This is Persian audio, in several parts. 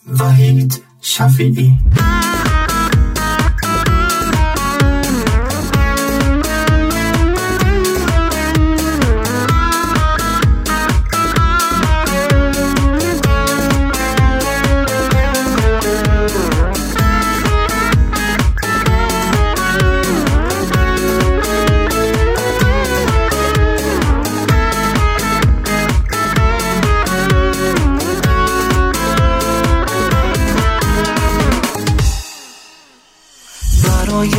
وحید شفیعی. برای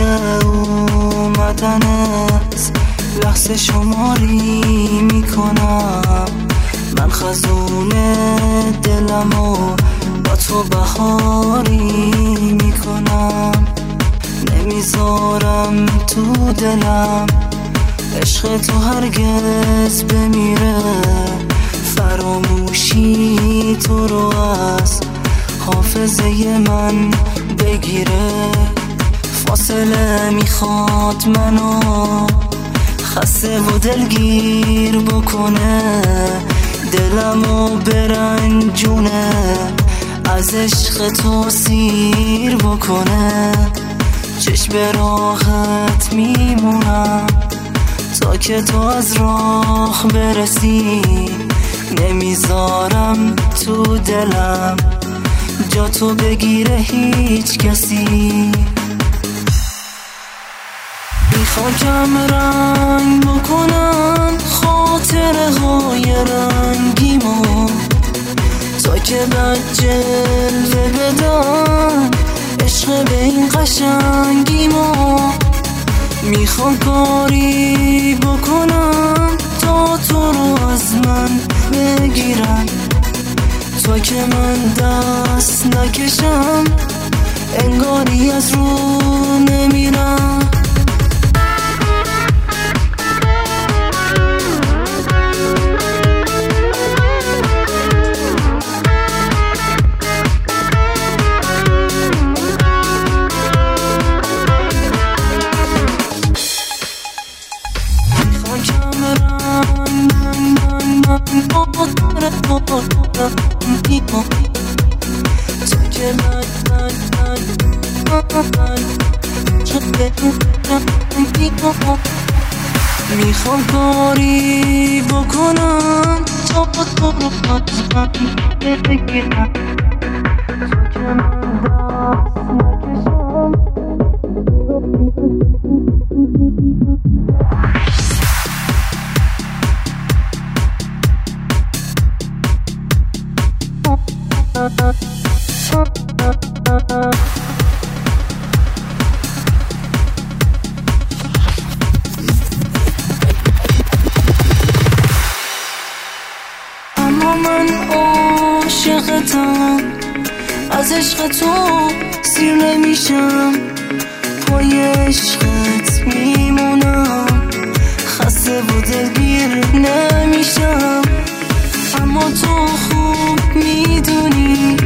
اومدنت لحظه شماری میکنم، من خزون دلمو با تو بهاری میکنم، نمیذارم تو دلم عشق تو هرگز بمیره، فراموشی تو رو از حافظه من بگیره، فاصله میخواد منو خسته و دلگیر بکنه، دلمو برنجونه از عشق تو سیر بکنه، چشم راحت میمونم تا که تو از راه برسی، نمیذارم تو دلم جا تو بگیره هیچ کسی. میخوام کم رنگ بکنم خاطره های رنگیمو، تا که بد جلوه بدم عشق به این قشنگیمو، میخوام کاری بکنم تا تو رو از من بگیرم، تا که من دست نکشم انگاری از رو نمیرم. میخوام کاری بکنم تا تو رو حتما بگیرم، تو که من دست نکشم. اما من عاشقتم، از عشق تو سیر نمیشم، پای عشقت میمونم خسته و دلگیر نمیشم، اما تو خوب میدونی